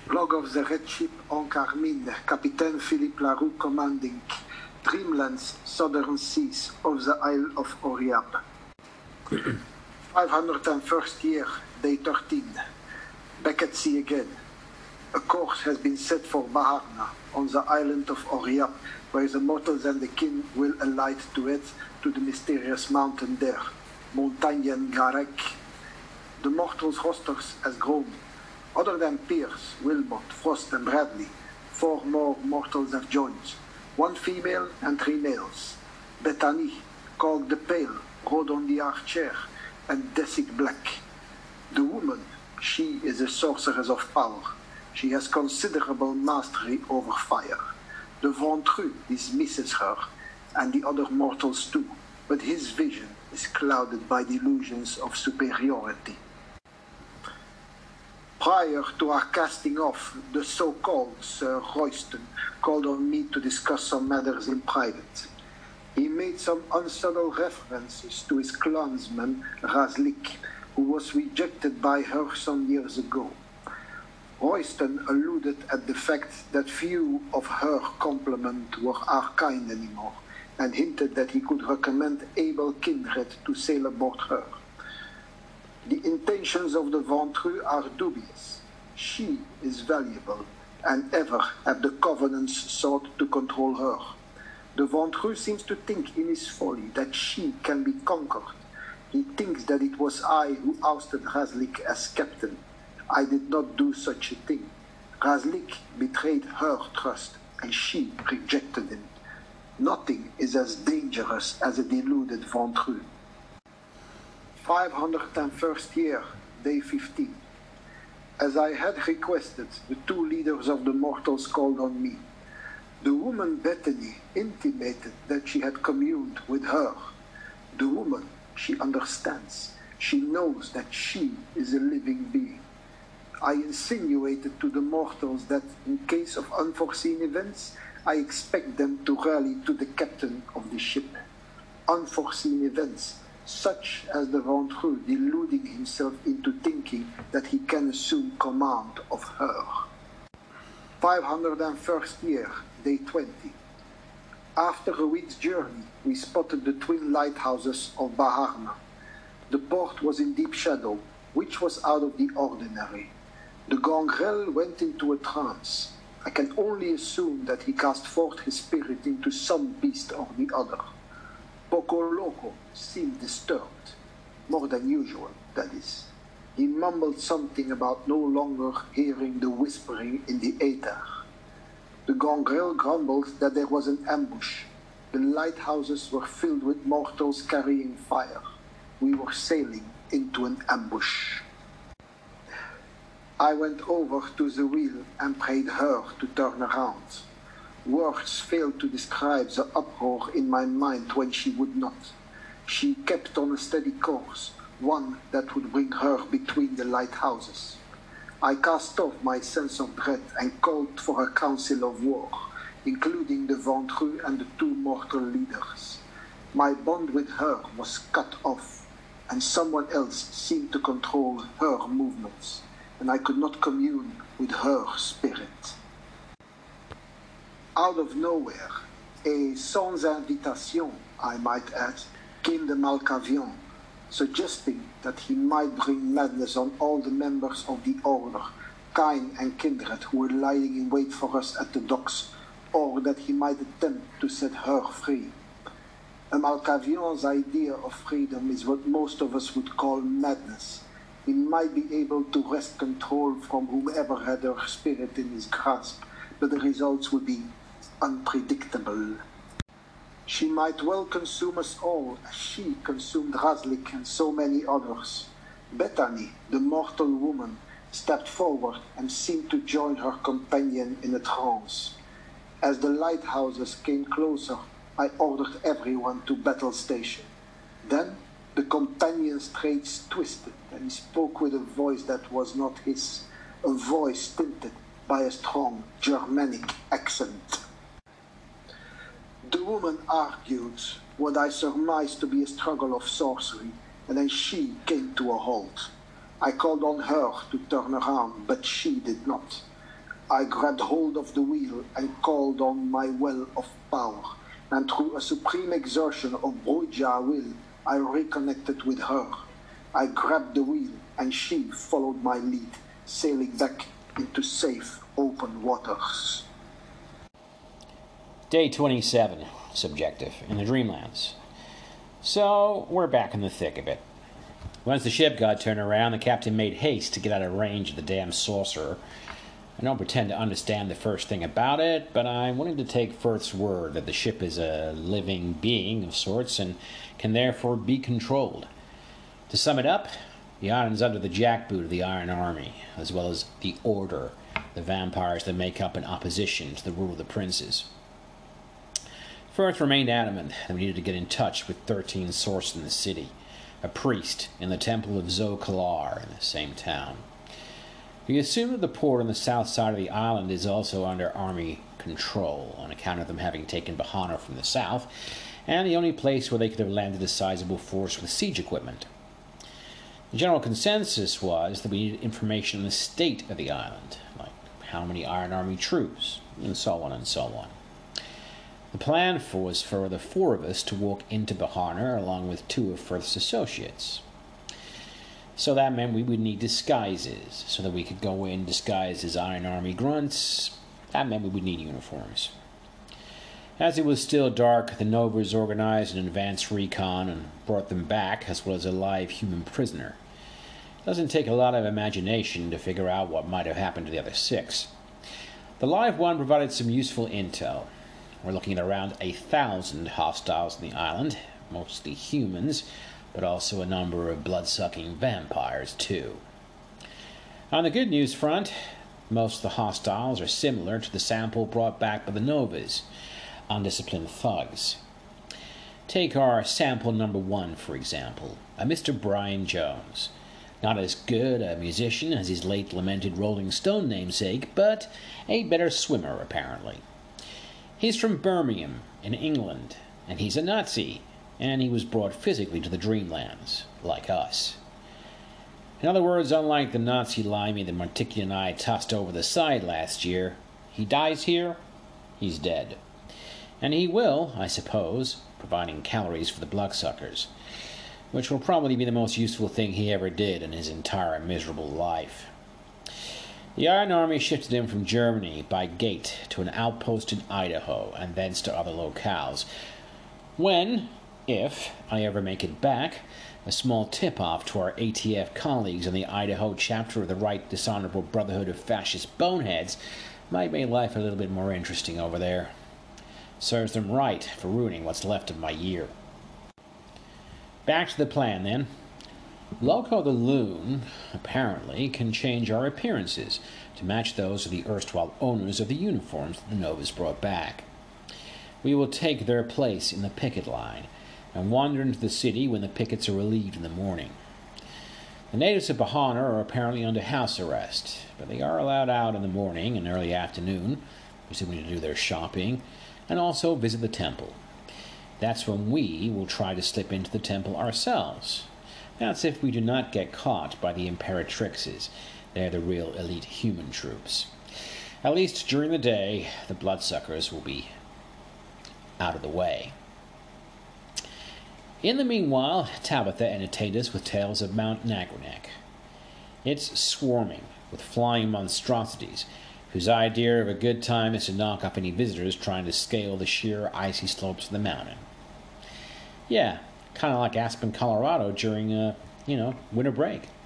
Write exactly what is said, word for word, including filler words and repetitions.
Log of the Red Ship on Carmine, Captain Philippe Laroux commanding, Dreamlands, southern seas of the Isle of Oriap. five hundred first year, day thirteen. Back at sea again. A course has been set for Baharna, on the island of Oriap, where the mortals and the kin will alight to it, to the mysterious mountain there, Montagne Garek. The mortals' rosters has grown. Other than Pierce, Wilmot, Frost, and Bradley, four more mortals have joined. One female and three males. Bethany, called the Pale, rode on the archer, and Desic Black. The woman, she is a sorceress of power. She has considerable mastery over fire. The Ventru dismisses her, and the other mortals too, but his vision is clouded by delusions of superiority. Prior to our casting off, the so-called Sir Royston called on me to discuss some matters in private. He made some unsubtle references to his clansman Razlik, who was rejected by her some years ago. Royston alluded at the fact that few of her complement were our kind anymore, and hinted that he could recommend able kindred to sail aboard her. The intentions of the Ventru are dubious. She is valuable, and ever have the Covenants sought to control her. The Ventru seems to think in his folly that she can be conquered. He thinks that it was I who ousted Razlik as captain. I did not do such a thing. Razlik betrayed her trust, and she rejected him. Nothing is as dangerous as a deluded Ventru. five hundred first year, day fifteen. As I had requested, the two leaders of the mortals called on me. The woman Bethany intimated that she had communed with her. The woman, she understands. She knows that she is a living being. I insinuated to the mortals that, in case of unforeseen events, I expect them to rally to the captain of the ship. Unforeseen events, such as the Ventru deluding himself into thinking that he can assume command of her. five hundred first year, day twenty. After a week's journey, we spotted the twin lighthouses of Baharna. The port was in deep shadow, which was out of the ordinary. The Gangrel went into a trance. I can only assume that he cast forth his spirit into some beast or the other. Poco Loco seemed disturbed, more than usual, that is. He mumbled something about no longer hearing the whispering in the aether. The Gangrel grumbled that there was an ambush. The lighthouses were filled with mortals carrying fire. We were sailing into an ambush. I went over to the wheel and prayed her to turn around. Words failed to describe the uproar in my mind when she would not. She kept on a steady course, one that would bring her between the lighthouses. I cast off my sense of dread and called for a council of war, including the Ventru and the two mortal leaders. My bond with her was cut off, and someone else seemed to control her movements, and I could not commune with her spirit. Out of nowhere, a sans invitation, I might add, came the Malkavian, suggesting that he might bring madness on all the members of the Order, kind and kindred who were lying in wait for us at the docks, or that he might attempt to set her free. A Malkavian's idea of freedom is what most of us would call madness. He might be able to wrest control from whomever had her spirit in his grasp, but the results would be unpredictable. She might well consume us all, as she consumed Razlik and so many others. Bethany, the mortal woman, stepped forward and seemed to join her companion in a trance. As the lighthouses came closer, I ordered everyone to battle station. Then the companion's traits twisted, and he spoke with a voice that was not his, a voice tinted by a strong Germanic accent. The woman argued what I surmised to be a struggle of sorcery, and then she came to a halt. I called on her to turn around, but she did not. I grabbed hold of the wheel and called on my well of power, and through a supreme exertion of Broja will, I reconnected with her. I grabbed the wheel, and she followed my lead, sailing back into safe, open waters. Day twenty-seven, subjective, in the Dreamlands. So, we're back in the thick of it. Once the ship got turned around, the captain made haste to get out of range of the damn sorcerer. I don't pretend to understand the first thing about it, but I'm willing to take Firth's word that the ship is a living being of sorts and can therefore be controlled. To sum it up, the island's under the jackboot of the Iron Army, as well as the Order, the vampires that make up in opposition to the rule of the princes. Firth remained adamant that we needed to get in touch with thirteen Source in the city, a priest in the Temple of Zo-Kalar in the same town. We assume that the port on the south side of the island is also under army control, on account of them having taken Bahana from the south, and the only place where they could have landed a sizable force with siege equipment. The general consensus was that we needed information on the state of the island, like how many Iron Army troops, and so on and so on. The plan for was for the four of us to walk into Bahana along with two of Firth's associates. So that meant we would need disguises, so that we could go in disguised as Iron Army grunts. That meant we would need uniforms. As it was still dark, the Novas organized an advanced recon and brought them back, as well as a live human prisoner. It doesn't take a lot of imagination to figure out what might have happened to the other six. The live one provided some useful intel. We're looking at around a thousand hostiles on the island, mostly humans, but also a number of blood-sucking vampires, too. On the good news front, most of the hostiles are similar to the sample brought back by the Novas, undisciplined thugs. Take our sample number one, for example, a Mister Brian Jones. Not as good a musician as his late lamented Rolling Stone namesake, but a better swimmer, apparently. He's from Birmingham, in England, and he's a Nazi, and he was brought physically to the Dreamlands, like us. In other words, unlike the Nazi limey that Martiki and I tossed over the side last year, he dies here, he's dead. And he will, I suppose, providing calories for the bloodsuckers, which will probably be the most useful thing he ever did in his entire miserable life. The Iron Army shifted him from Germany by gate to an outpost in Idaho, and thence to other locales. When, if, I ever make it back, a small tip-off to our A T F colleagues in the Idaho chapter of the Right Dishonorable Brotherhood of Fascist Boneheads might make life a little bit more interesting over there. Serves them right for ruining what's left of my year. Back to the plan, then. Loco the Loon, apparently, can change our appearances to match those of the erstwhile owners of the uniforms the Novas brought back. We will take their place in the picket line and wander into the city when the pickets are relieved in the morning. The natives of Bahana are apparently under house arrest, but they are allowed out in the morning and early afternoon, presumably to do their shopping, and also visit the temple. That's when we will try to slip into the temple ourselves. That's if we do not get caught by the Imperatrixes. They're the real elite human troops. At least during the day, the bloodsuckers will be out of the way. In the meanwhile, Tabitha entertained us with tales of Mount Nagranek. It's swarming with flying monstrosities, whose idea of a good time is to knock off any visitors trying to scale the sheer icy slopes of the mountain. Yeah, kind of like Aspen, Colorado during, uh, you know, winter break.